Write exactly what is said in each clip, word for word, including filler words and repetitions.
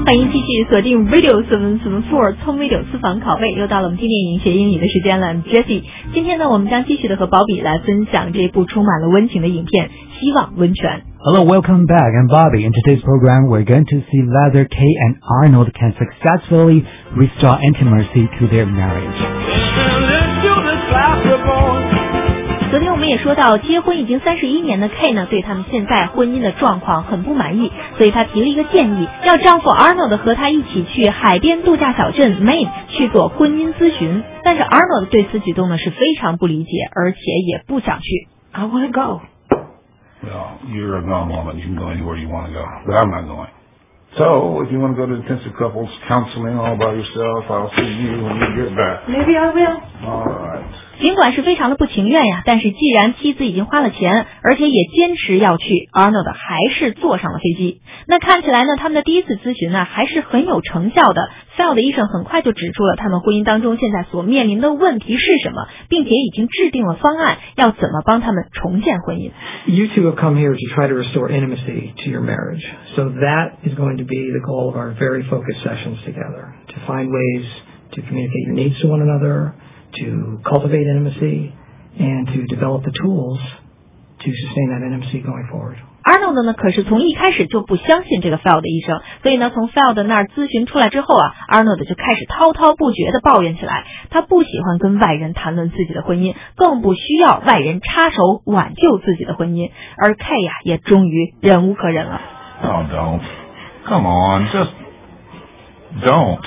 欢迎继续锁定 Radio 四四四四聪 Radio 私房拷贝，又到了我们听电影学英语的时间了。Jessie， 今天呢，我们将继续的和保比来分享这部充满了温情的影片《希望温泉》。 Hello, welcome back. I'm Bobby. In today's program, we're going to see whether Kay and Arnold can successfully restore intimacy to their marriage. 昨天我们也说到，结婚已经三十一年的 Kay 呢，对他们现在婚姻的状况很不满意，所以他提了一个建议，要丈夫 Arnold 和他一起去海边度假小镇 Maine 去做婚姻咨询。但是 Arnold 对此举动呢是非常不理解，而且也不想去。 I want to go. Well, you're a grown woman. You can go anywhere you want to go, but I'm not going. So, if you want to go to intensive couples counseling all by yourself, I'll see you when you get back. Maybe I will. All right. 尽管是非常的不情愿呀，但是既然妻子已经花了钱，而且也坚持要去 ，Arnold 还是坐上了飞机。那看起来呢，他们的第一次咨询呢还是很有成效的。Phil 的医生很快就指出了他们婚姻当中现在所面临的问题是什么，并且已经制定了方案，要怎么帮他们重建婚姻。 You two have come here to try to restore intimacy to your marriage. So that is going to be the goal of our very focused sessions together, to find ways to communicate your needs to one another, to cultivate intimacy, and to develop the tools to sustain that intimacy going forward. Arnold 呢，可是从一开始就不相信这个 Phil 的医生，所以呢，从 Phil 的那儿咨询出来之后啊 ，Arnold 就开始滔滔不绝地抱怨起来。他不喜欢跟外人谈论自己的婚姻，更不需要外人插手挽救自己的婚姻。而 Kay 呀，也终于忍无可忍了。 Oh, don't. Come on, just don't.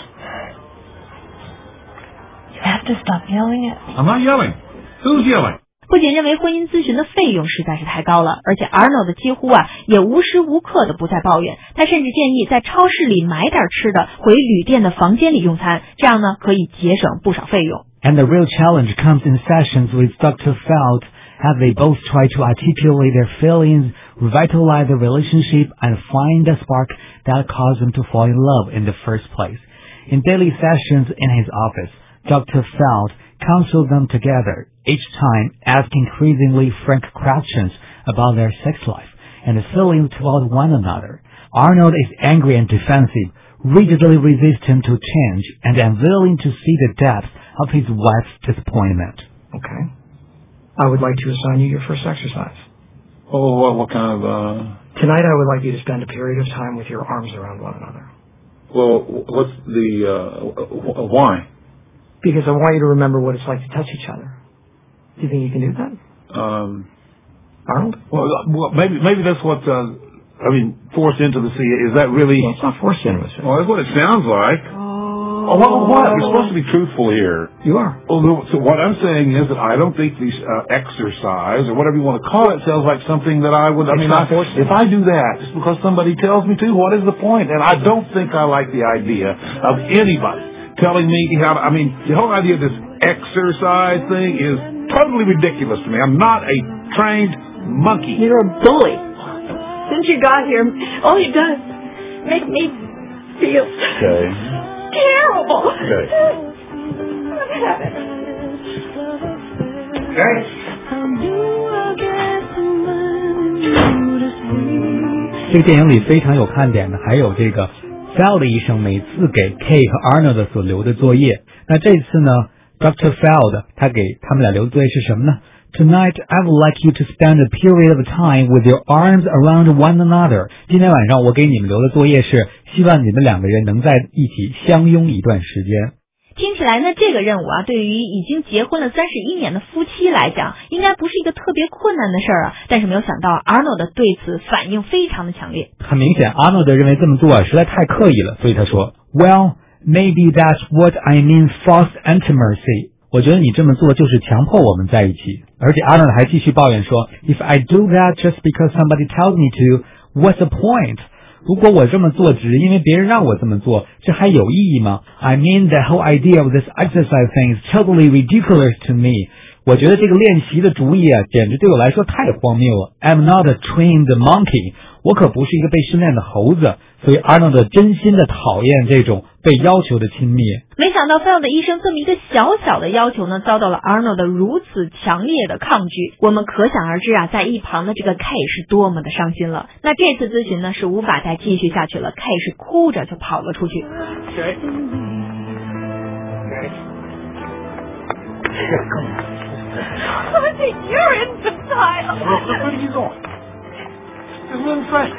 You have to stop yelling at me. I'm not yelling. Who's yelling? 不仅认为婚姻咨询的费用实在是太高了，而且 Arnold 几乎啊也无时无刻的不再抱怨。他甚至建议在超市里买点吃的，回旅店的房间里用餐，这样呢可以节省不少费用。 And the real challenge comes in sessions with Doctor Feld as they both try to articulate their feelings, revitalize the relationship, and find the spark that caused them to fall in love in the first place. In daily sessions in his office, Doctor Feld counseled them together, each time asking increasingly frank questions about their sex life and the feelings toward one another. Arnold is angry and defensive, rigidly resistant to change, and unwilling to see the depth of his wife's disappointment. Okay. I would like to assign you your first exercise. Oh, what, what kind of, uh... Tonight I would like you to spend a period of time with your arms around one another. Well, what's the, uh, why? Because I want you to remember what it's like to touch each other. Do you think you can do that? Um... Arnold? Well, well maybe, maybe that's what, uh, I mean, forced intimacy, is that really... Well, it's not forced intimacy. Well, that's what it sounds like. Oh, what, what? We're supposed to be truthful here. You are. Well, so what I'm saying is that I don't think these uh, exercise or whatever you want to call it sounds like something that I would. I it's mean, I, if I do that just because somebody tells me to, what is the point? And I don't think I like the idea of anybody telling me how. To, I mean, the whole idea of this exercise thing is totally ridiculous to me. I'm not a trained monkey. You're a bully. Since you got here, all you done is make me feel. Okay. Terrible. Okay. Okay. 这个电影里非常有看点的还有这个 Feld 医生每次给 Kay 和 Arnold 所留的作业。那这次呢 Doctor Feld 他给他们俩留的作业是什么呢？ Tonight, I would like you to spend a period of time with your arms around one another. 今天晚上我给你们留的作业是希望你们两个人能在一起相拥一段时间。 听起来呢，这个任务啊，对于已经结婚了三十一年的夫妻来讲，应该不是一个特别困难的事儿啊。但是没有想到 Arnold 对此反应非常的强烈。 很明显 Arnold 认为这么做实在太刻意了，所以他说 Well, maybe that's what I mean forced intimacy. 我觉得你这么做就是强迫我们在一起。而且 Arnold 还继续抱怨说 If I do that just because somebody tells me to, what's the point? 如果我这么做只是因为别人让我这么做，这还有意义吗？ I mean the whole idea of this exercise thing is totally ridiculous to me. 我觉得这个练习的主意啊，简直对我来说太荒谬了。I'm not a trained monkey， 我可不是一个被训练的猴子。所以 Arnold 真心的讨厌这种被要求的亲密。 没想到 Phil 的医生这么一个小小的要求呢，遭到了 Arnold 如此强烈的抗拒。我们可想而知啊，在一旁的这个 K 是多么的伤心了。那这次咨询呢是无法再继续下去了 ，K 是哭着就跑了出去。 Okay. Honey, you're infantile. Where are you going? Just move fast.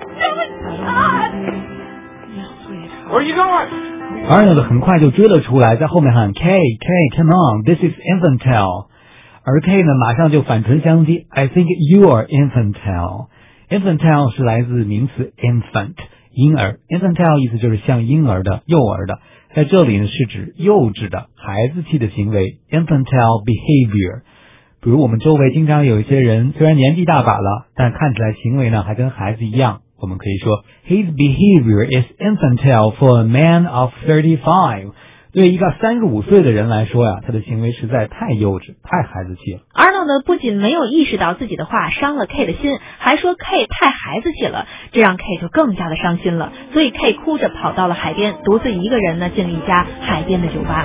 Where are you going? Arnold 很快就追了出来，在后面喊 K K come on this is infantile， 而 K 呢马上就反唇相讥 I think you are infantile。 infantile 是来自名词 infant 婴儿， infantile 意思就是像婴儿的幼儿的，在这里呢是指幼稚的孩子气的行为 infantile behavior。比如我们周围经常有一些人虽然年纪大把了，但看起来行为呢还跟孩子一样，我们可以说 His behavior is infantile for a man of thirty-five。 对一个三十五岁的人来说呀，他的行为实在太幼稚太孩子气了。 Arnold 呢不仅没有意识到自己的话伤了 K 的心，还说 K 太孩子气了，这让 K 就更加的伤心了。所以 K 哭着跑到了海边，独自一个人呢进了一家海边的酒吧。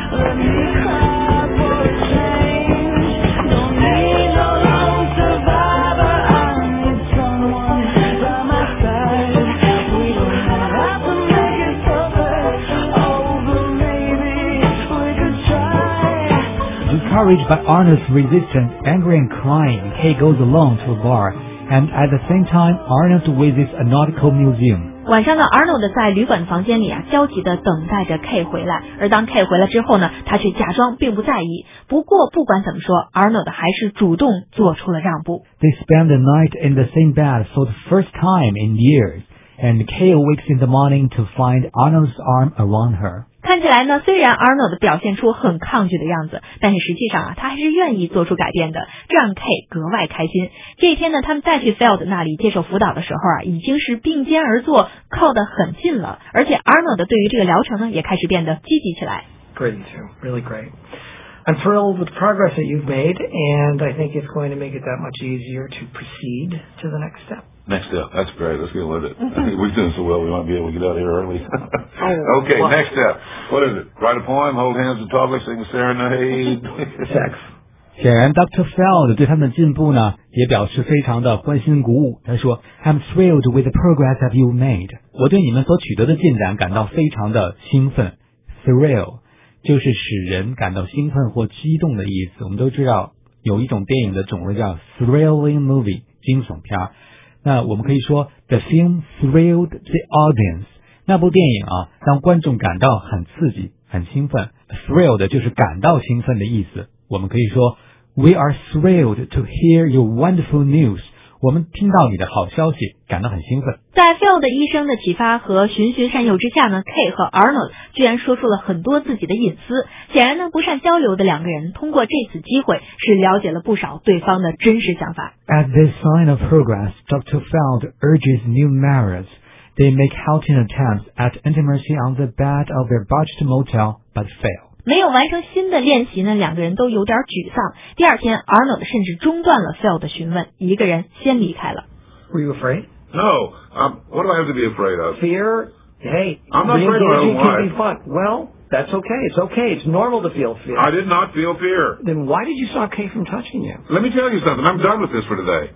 Encouraged by Arnold's resistance, angry and crying, K goes alone to a bar, and at the same time, Arnold visits a nautical museum. 晚上呢 ，Arnold 在旅馆房间里啊，焦急地等待着 K 回来。而当 K 回来之后呢，他却假装并不在意。不过不管怎么说 ，Arnold 还是主动做出了让步。 They spend the night in the same bed for the first time in years, and K awakes in the morning to find Arnold's arm around her. 看起来呢，虽然 Arnold 表现出很抗拒的样子，但是实际上啊，他还是愿意做出改变的，这让 K 格外开心。这一天呢，他们再去 Phil 那里接受辅导的时候啊，已经是并肩而坐，靠得很近了。而且 Arnold 对于这个疗程呢，也开始变得积极起来。 Great, too. Really great. I'm thrilled with the progress that you've made, and I think it's going to make it that much easier to proceed to the next step. Next step. That's great. Let's get with it. I think we're doing so well, we might be able to get out of here early. Oh, okay, well, next step. What is it? Write a poem, hold hands in public, sing a serenade. Sex. 显然 Doctor Feld 对他们的进步呢，也表示非常的欢欣鼓舞。他说 I'm thrilled with the progress that you made. 我对你们所取得的进展感到非常的兴奋。 Thrill 就是使人感到兴奋或激动的意思。我们都知道有一种电影的种类叫 thrilling movie 惊悚片。那我们可以说 the film thrilled the audience。 那部电影啊，让观众感到很刺激很兴奋。 thrilled 就是感到兴奋的意思。我们可以说 We are thrilled to hear your wonderful news。 我们听到你的好消息感到很兴奋。 在 Phil 的医生的启发和循循善诱之下呢 K 和 Arnold 居然说出了很多自己的隐私。显然呢，不善交流的两个人通过这次机会是了解了不少对方的真实想法。 At this sign of progress, Doctor Feld urges new marrieds. They make halting attempts at intimacy on the bed of their budget motel, but fail. 没有完成新的练习呢，两个人都有点沮丧。第二天 Arnold 甚至中断了 Phil 的询问，一个人先离开了。 Were you afraid? No. Um, what do I have to be afraid of? Fear? Hey, I'm not afraid of my own re-engaging can wife. be fun. Well, that's okay. It's okay. It's normal to feel fear. I did not feel fear. Then why did you stop Kay from touching you? Let me tell you something. I'm done with this for today.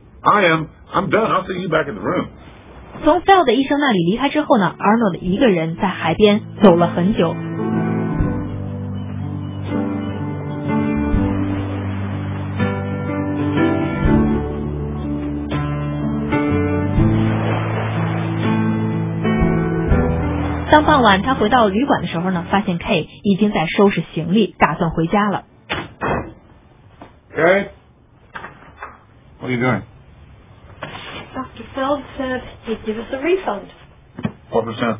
I am. I'm done. I'll see you back in the room. 从 Phil 的医生那里离开之后呢 Arnold 一个人在海边走了很久。当傍晚他回到旅馆的时候呢，发现 K 已经在收拾行李，打算回家了。 Okay? What are you doing? Doctor Feld said he'd give us a refund. What percent?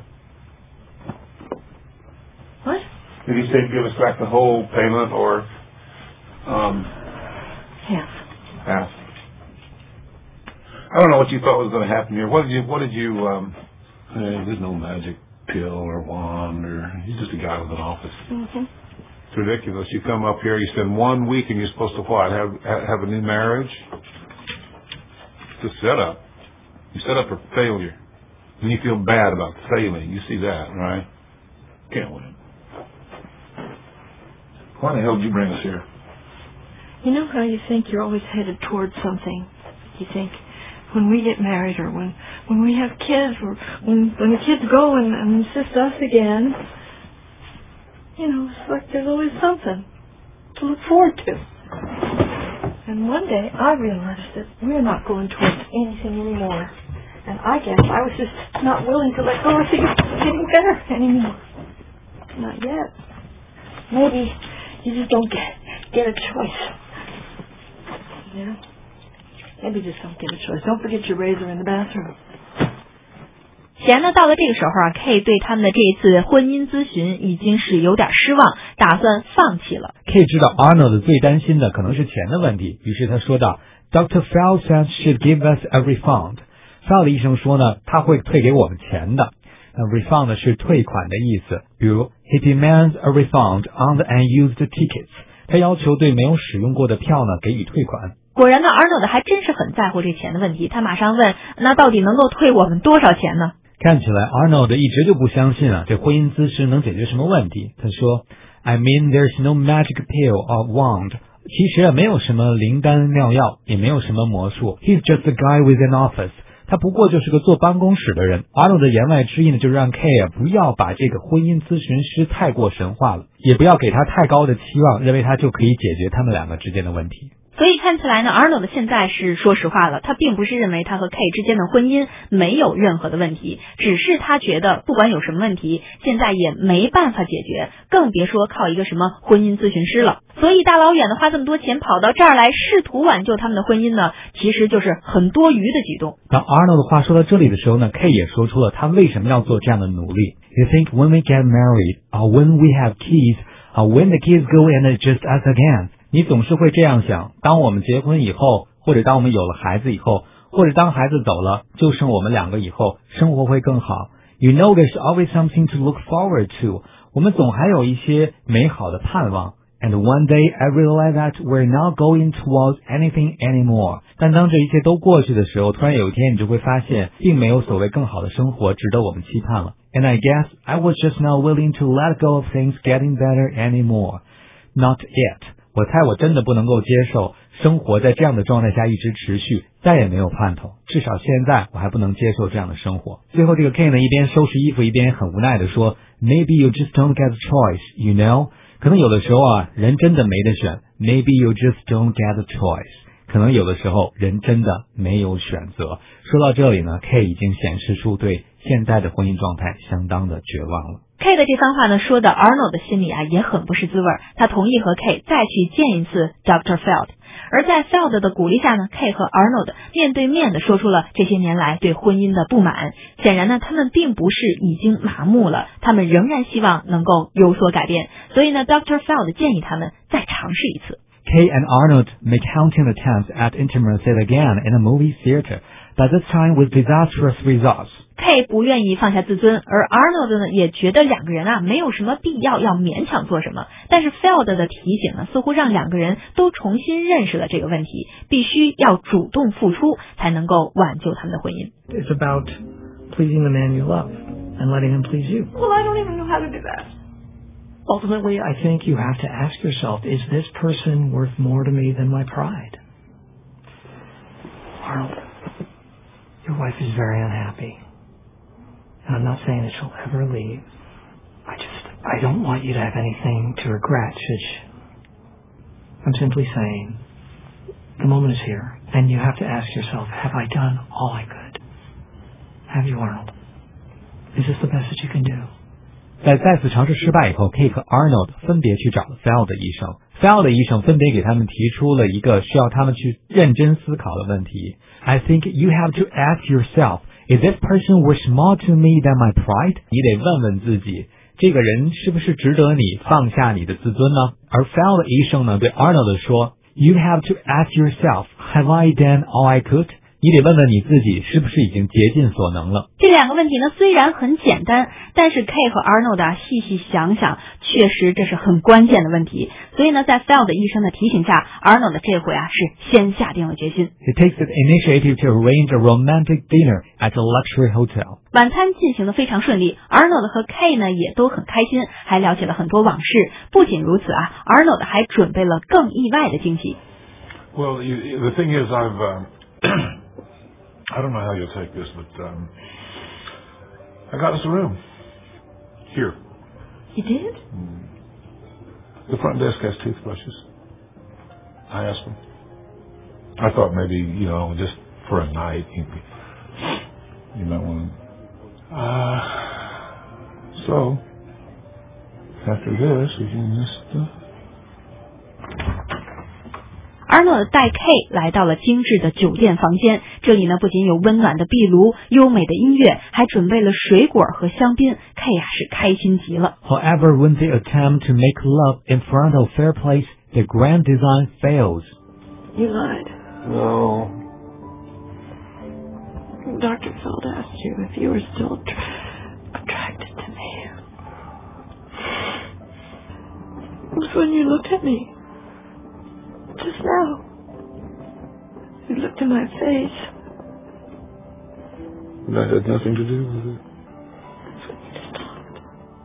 What? Did he say give us back the whole payment or um Half. half? I don't know what you thought was going to happen here. What did you? What did you? Um, hey, there's no magic pill or wand, or he's just a guy with an office. Mm-hmm. It's ridiculous. You come up here, you spend one week, and you're supposed to what? Have have a new marriage? It's a setup. You set up for failure, and you feel bad about failing. You see that, right? Can't win. Why the hell did you bring us here? You know how you think you're always headed towards something? You think when we get married or when when we have kids or when when the kids go and, and it's just us again, you know, it's like there's always something to look forward to. And one day I realized that we're not going towards anything anymore. And I guess I was just not willing to let go of things getting better anymore. Not yet. Maybe you just don't get get a choice. Yeah. Maybe just don't get a choice. Don't forget your razor in the bathroom. 显然呢，到了这个时候啊 ，Kay 对他们的这一次婚姻咨询已经是有点失望，打算放弃了。 Kay 知道 Arnold 最担心的可能是钱的问题，于是他说道 ：“Doctor Feld says she'd give us a refund。” Feld 医生说呢，他会退给我们钱的。那 refund 是退款的意思，比如 He demands a refund on the unused tickets。他要求对没有使用过的票呢给予退款。 果然呢 ，Arnold 还真是很在乎这钱的问题。他马上问：“那到底能够退我们多少钱呢？” 看起来 Arnold 一直就不相信啊，这婚姻咨询能解决什么问题。他说 I mean there's no magic pill or wand。 其实啊，没有什么灵丹妙药，也没有什么魔术。He's just a guy with an office。他不过就是个坐办公室的人。Arnold 的言外之意呢，就让 Kay 啊不要把这个婚姻咨询师太过神化了，也不要给他太高的期望，认为他就可以解决他们两个之间的问题。 所以看起来呢 ，Arnold 现在是说实话了，他并不是认为他和 Kay 之间的婚姻没有任何的问题，只是他觉得不管有什么问题，现在也没办法解决，更别说靠一个什么婚姻咨询师了。所以大老远的花这么多钱跑到这儿来，试图挽救他们的婚姻呢，其实就是很多余的举动。 当 Arnold 话说到这里的时候呢 ，Kay 也说出了他为什么要做这样的努力。You think when we get married, or when we have kids, or when the kids go and it's just us again?你总是会这样想，当我们结婚以后，或者当我们有了孩子以后，或者当孩子走了，就剩我们两个以后，生活会更好。You know there's always something to look forward to. 我们总还有一些美好的盼望。And one day I realize that we're not going towards anything anymore. 但当这一切都过去的时候，突然有一天你就会发现，并没有所谓更好的生活值得我们期盼了。And I guess I was just not willing to let go of things getting better anymore. Not yet.我猜我真的不能够接受生活在这样的状态下一直持续，再也没有盼头。至少现在我还不能接受这样的生活。最后这个 Kay 呢，一边收拾衣服，一边很无奈的说 Maybe you just don't get a choice, you know? 可能有的时候啊，人真的没得选。Maybe you just don't get a choice. 可能有的时候人真的没有选择。说到这里呢 Kay 已经显示出对现在的婚姻状态相当的绝望了。 Kay 的这番话呢，说的 Arnold 的心里啊也很不是滋味，他同意和 Kay 再去见一次 Doctor Feld。而在 Feld 的鼓励下呢 ，Kay 和 Arnold 面对面的说出了这些年来对婚姻的不满。显然呢，他们并不是已经麻木了，他们仍然希望能够有所改变。所以呢 ，Doctor Feld 建议他们再尝试一次。 Kay and Arnold make counting attempts at intimacy again in a movie theater, but this time with disastrous results.Kay 不愿意放下自尊，而 Arnold 呢也觉得两个人啊没有什么必要要勉强做什么。但是 Feld 的提醒呢，似乎让两个人都重新认识了这个问题，必须要主动付出，才能够挽救他们的婚姻。 It's about pleasing the man you love and letting him please you. Well, I don't even know how to do that. Ultimately, I think you have to ask yourself, is this person worth more to me than my pride? Arnold, your wife is very unhappy.And I'm not saying that she'll ever leave. I just, I don't want you to have anything to regret, should she? I'm simply saying, the moment is here, and you have to ask yourself, have I done all I could? Have you, Arnold? Is this the best that you can do? 在再次尝试失败以后 Kay 和 Arnold 分别去找了 Feld 的医生 Feld 的医生分别给他们提出了一个需要他们去认真思考的问题 I think you have to ask yourself Is this person worth more to me than my pride? 你得问问自己，这个人是不是值得你放下你的自尊呢？而 Feld 医生呢对 Arnold 说 You have to ask yourself, have I done all I could?你得问问你自己是不是已经竭尽所能了。 这两个问题呢虽然很简单，但是 Kay 和 Arnold 啊细细想想， 确实这是很关键的问题。所以呢，在 Phil 的医生的提醒下 ，Arnold 这回啊是先下定了决心。 He takes the initiative to arrange a romantic dinner at a luxury hotel. 晚餐进行得非常顺利 ，Arnold 和 Kay 呢也都很开心，还了解了很多往事。不仅如此啊 ，Arnold 还准备了更意外的惊喜。 Well, you, the thing is, I've, uh, I don't know how you'll take this, but um, I got us a room here. You did? Mm. The front desk has toothbrushes. I asked them. I thought maybe, you know, just for a night, you, you might want to. Uh, so, after this, we can just. Uh, Arnold 带 Kay 来到了精致的酒店房间，这里呢不仅有温暖的壁炉、优美的音乐，还准备了水果和香槟。Kay 啊是开心极了。 However, when they attempt to make love in front of fireplace, the grand design fails. You lied. no. Doctor Feld asked you if you were still attra- attracted to me. It was when you looked at me. Just now. You looked in my face. That had nothing to do with it. Just talked.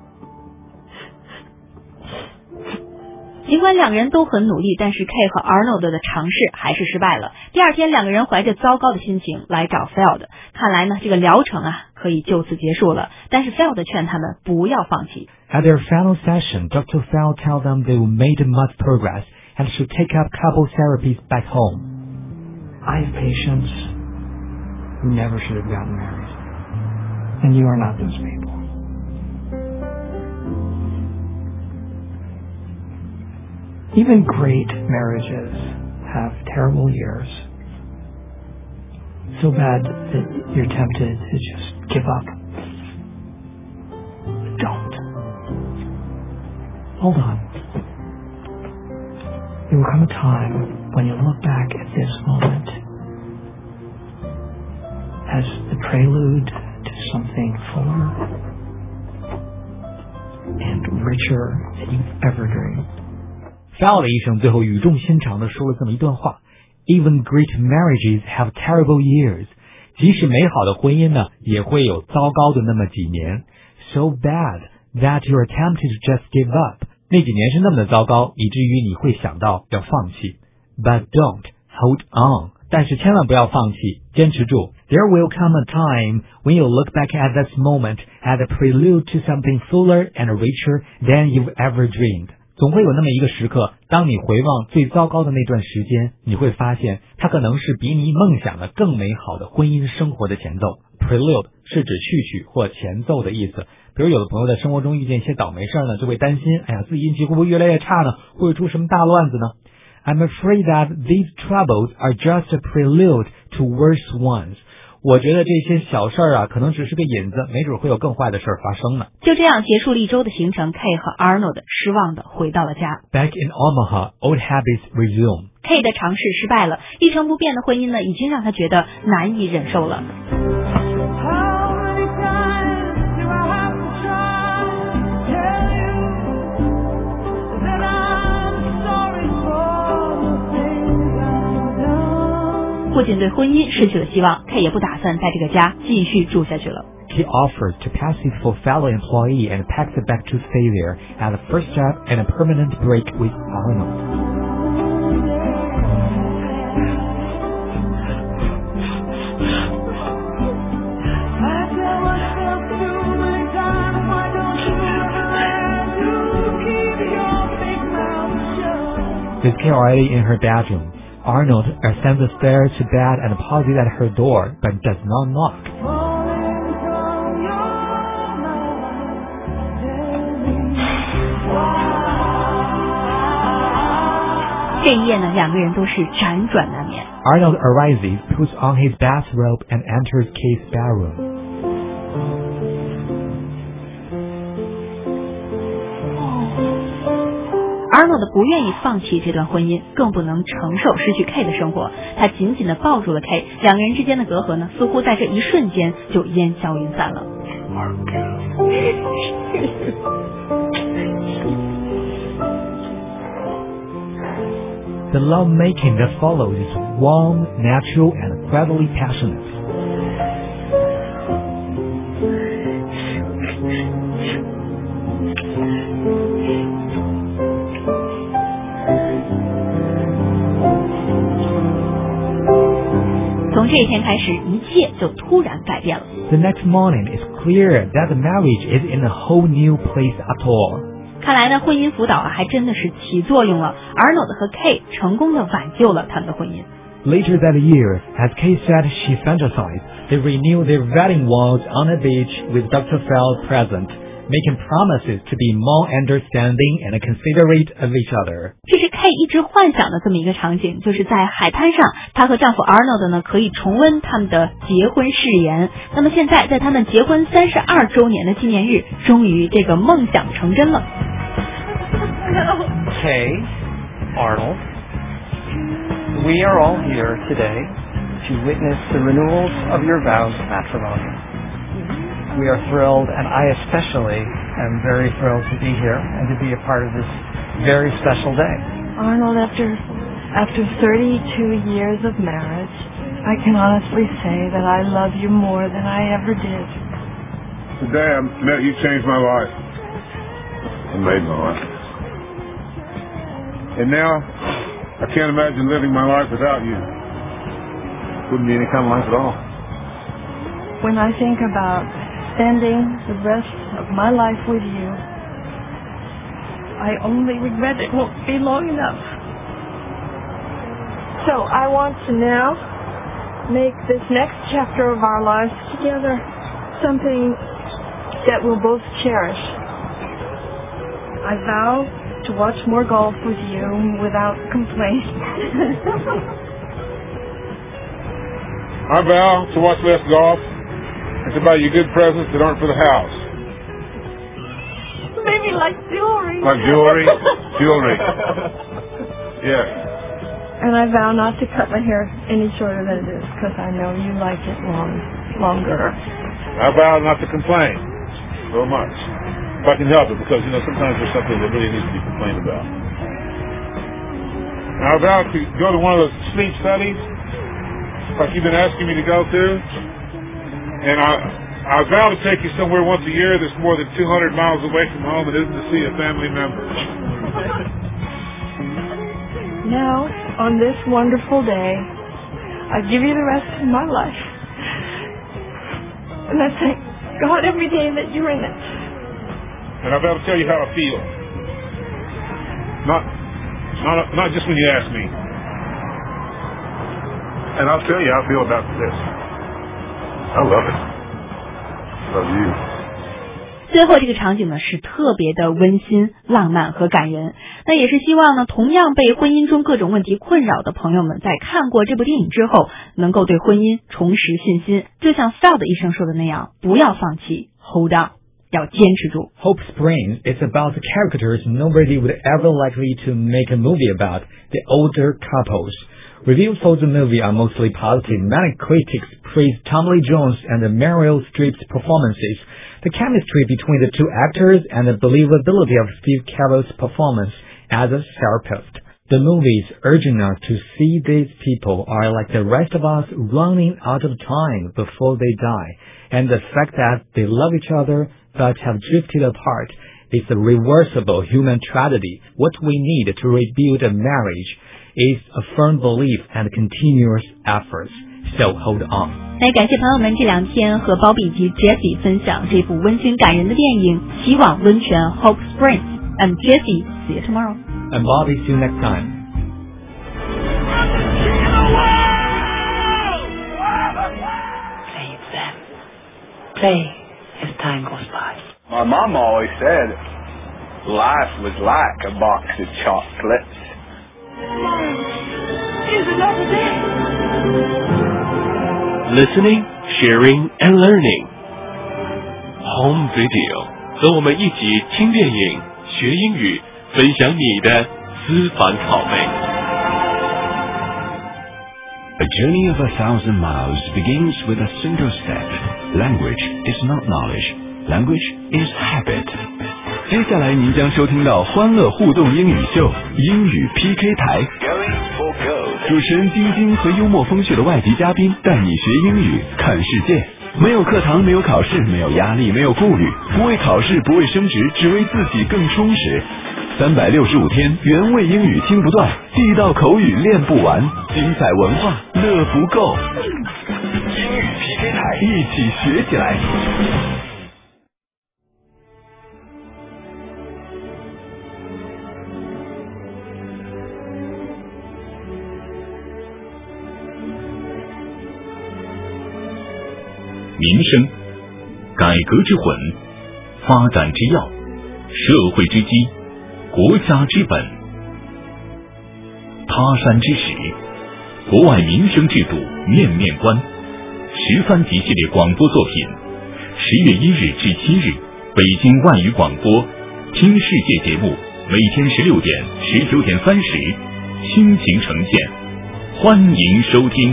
尽管两个人都很努力，但是 Kay 和 Arnold 的尝试还是失败了。第二天，两个人怀着糟糕的心情来找 Feld。看来呢，这个疗程啊可以就此结束了。但是 Feld 劝他们不要放弃。 At their final session, Doctor Feld tells them they made much progress and should take up couple therapies back home. I have patients who never should have gotten married. And you are not those people. Even great marriages have terrible years. So bad that you're tempted to just give up. Don't. Hold on. There will come a time when you'll look back at this moment as the prelude to something fuller and richer than you've ever dreamed. Feld 医生最后语重心长地说了这么一段话 ：Even great marriages have terrible years. 即使美好的婚姻呢，也会有糟糕的那么几年。So bad that you're tempted to just give up. 那几年是那么的糟糕，以至于你会想到要放弃。But don't hold on. 但是千万不要放弃，坚持住。There will come a time when you look back at this moment as a prelude to something fuller and richer than you've ever dreamed. 总会有那么一个时刻，当你回望最糟糕的那段时间，你会发现它可能是比你梦想的更美好的婚姻生活的前奏。Prelude 是指序曲或前奏的意思。比如有的朋友在生活中遇见一些倒霉事呢，就会担心，哎呀，自己运气会不会越来越差呢？会不会出什么大乱子呢？ I'm afraid that these troubles are just a prelude to worse ones. 我觉得这些小事儿啊，可能只是个引子，没准会有更坏的事儿发生呢。 就这样结束了一周的行程 ，Kay 和 Arnold 失望的回到了家。 Back in Omaha, old habits resume. Kay 的尝试失败了，一成不变的婚姻呢，已经让他觉得难以忍受了。不仅对婚姻失去了希望 ，Kay 也不打算在这个家继续住下去了。 He offers to pass his for fellow employee and packs a bag to stay there as a first step and a permanent break with Arnold. With Kay already in her bedroom, Arnold ascends the stairs to bed and pauses at her door, but does not knock. 这一夜呢，两个人都是辗转难眠。 Arnold arises, puts on his bathrobe, and enters Kay's bedroom. Arnold 不愿意放弃这段婚姻，更不能承受失去 Kay 的生活。他紧紧地抱住了 Kay， 两个人之间的隔阂呢，似乎在这一瞬间就烟消云散了。 The love-making that follows is warm, natural, and incredibly passionate. The next morning, it's clear that the marriage is in a whole new place at all. 看来呢，婚姻辅导啊，还真的是起作用了。Arnold 和 Kay 成功的挽救了他们的婚姻。 Later that year, as Kay said she fantasized, they renewed their wedding vows on a beach with Doctor Feld present, making promises to be more understanding and considerate of each other. 这是 Kay 一直幻想的这么一个场景，就是在海滩上，她和丈夫 Arnold 呢可以重温他们的结婚誓言。那么现在，在他们结婚三十二周年的纪念日，终于这个梦想成真了。 Kay, Arnold, we are all here today to witness the renewals of your vows of matrimony. We are thrilled, and I especially am very thrilled to be here and to be a part of this very special day. Arnold, after after thirty-two years of marriage, I can honestly say that I love you more than I ever did. Today I met you, changed my life. You made my life. And now, I can't imagine living my life without you. Wouldn't be any kind of life at all. When I think about spending the rest of my life with you, I only regret it won't be long enough. So I want to now make this next chapter of our lives together something that we'll both cherish. I vow to watch more golf with you without complaint. I vow to watch less golf and to buy you good presents that aren't for the house. Maybe like jewelry. Like jewelry? Jewelry. Yes. And I vow not to cut my hair any shorter than it is, because I know you like it long, longer. I vow not to complain so much. If I can help it, because, you know, sometimes there's something that really needs to be complained about. And I vow to go to one of those sleep studies, like you've been asking me to go to. And I, I vow to take you somewhere once a year that's more than two hundred miles away from home and isn't to see a family member. Now, on this wonderful day, I give you the rest of my life. And I thank God every day that you're in it. And I've got to tell you how I feel. Not, not, not just when you ask me. And I'll tell you how I feel about this. I love it. Love you. 最后这个场景呢是特别的温馨、浪漫和感人。那也是希望呢，同样被婚姻中各种问题困扰的朋友们，在看过这部电影之后，能够对婚姻重拾信心。就像 Feld 医生说的那样，不要放弃 ，Hold on。要坚持住。 Hope Springs is about the characters nobody would ever likely to make a movie about, the older couples. Reviews for the movie are mostly positive. Many critics praise Tommy Lee Jones and Meryl Streep's performances, the chemistry between the two actors, and the believability of Steve Carell's performance as a therapist. The movie is urging us to see these people are like the rest of us, running out of time before they die, and the fact that they love each other but have drifted apart is a reversible human tragedy. What we need to rebuild a marriage is a firm belief and continuous efforts. So hold on. 来，感谢朋友们这两天和包比以及 Jessie 分享这部温馨感人的电影《希望温泉 Hope Springs》。And Jessie, see you tomorrow. And Bobby, see you next time. Play them. Play as time goes by. My mom always said life was like a box of chocolates. Here's another day. Listening, sharing, and learning. Home video， 和我们一起听电影、学英语，分享你的私房草莓。 A journey of a thousand miles begins with a single step. Language is not knowledge. Language is habit. 接下来您将收听到欢乐互动英语秀英语 P K 台，主持人晶晶和幽默风趣的外籍嘉宾带你学英语看世界。没有课堂，没有考试，没有压力，没有顾虑，不为考试，不为升职，只为自己更充实。三百六十五天，原味英语听不断，地道口语练不完，精彩文化乐不够。英语 P K 台，一起学起来。 民生，改革之魂，发展之要，社会之基，国家之本。他山之石，国外民生制度面面观。十三集系列广播作品，十月一日至七日，北京外语广播听世界节目，每天十六点、十九点三十，倾情呈现，欢迎收听。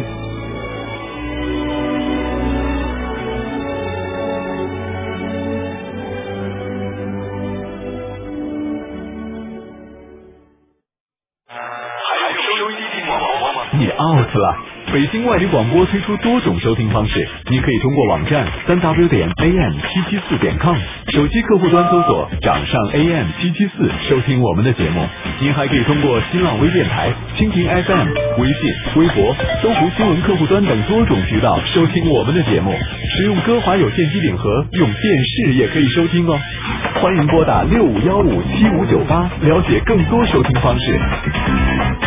你 out 了！北京外语广播推出多种收听方式，您可以通过网站三 w 点 a m 七七四点 com， 手机客户端搜索掌上 A M 七七四收听我们的节目。您还可以通过新浪微电台、蜻蜓 F M、微信、微博、搜狐新闻客户端等多种渠道收听我们的节目。使用歌华有线机顶盒，用电视也可以收听哦。欢迎拨打六五幺五七五九八，了解更多收听方式。